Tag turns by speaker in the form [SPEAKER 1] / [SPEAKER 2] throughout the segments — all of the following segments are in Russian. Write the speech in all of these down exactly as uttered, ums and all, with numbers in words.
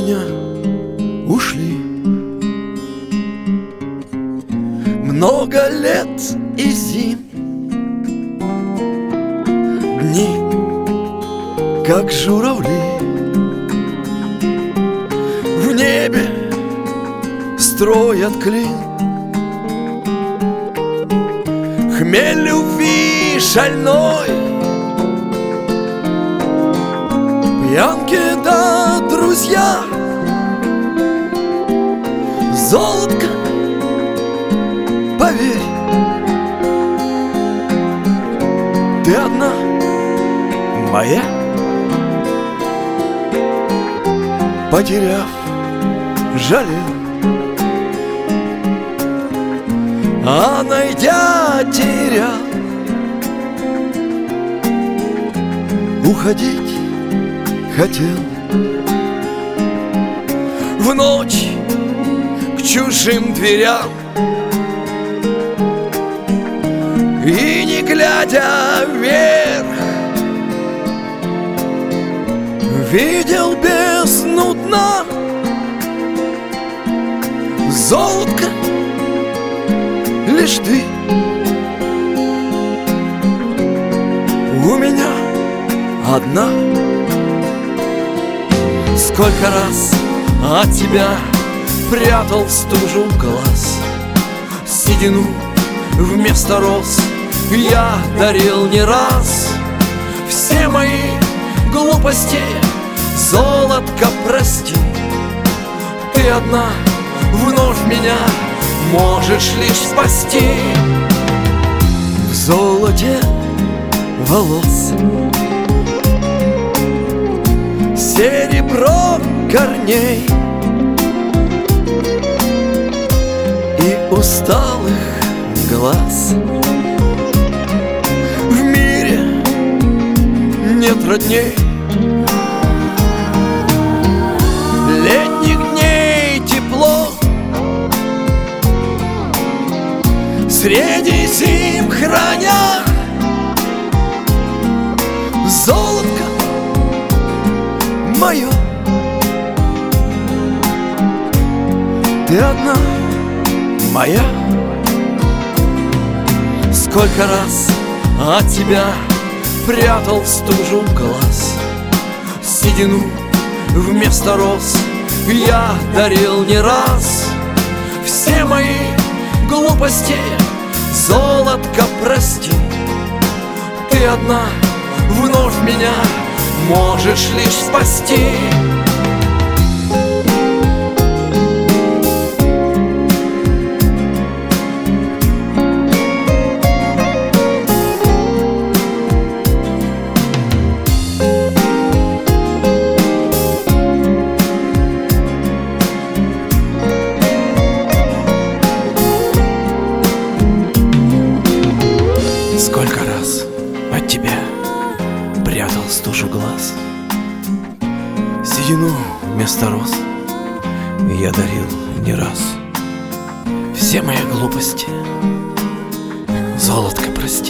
[SPEAKER 1] меня ушли. Много лет и зим, дни, как журавли, в небе строят клин. Хмель любви шальной, пьянки да друзья, золотко, поверь, ты одна моя. Потеряв, жалел, а найдя, терял. Уходить хотел в ночь к чужим дверям, и не глядя вверх видел бездну дна. Золотко, лишь ты у меня одна. Сколько раз от тебя прятал в стужу глаз, седину вместо роз я дарил не раз. Все мои глупости, золотко, прости, ты одна вновь меня можешь лишь спасти. В золоте волос, серебро корней и усталых глаз. В мире нет родней, летних дней тепло, среди зим храня. Золотко мое, ты одна моя. Сколько раз от тебя прятал в стужу глаз, седину вместо роз я дарил не раз. Все мои глупости, золотко, прости, ты одна вновь меня можешь лишь спасти. Сколько раз от тебя прятал стужу глаз, седину вместо роз я дарил не раз. Все мои глупости, золотко, прости,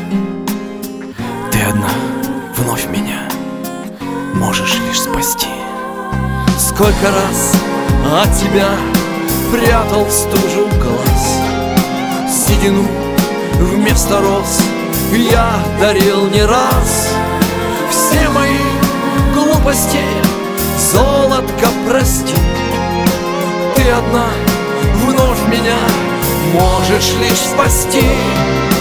[SPEAKER 1] ты одна вновь меня можешь лишь спасти. Сколько раз от тебя прятал стужу глаз, седину вместо роз я дарил не раз. Все мои глупости, золотко, прости, ты одна вновь меня можешь лишь спасти.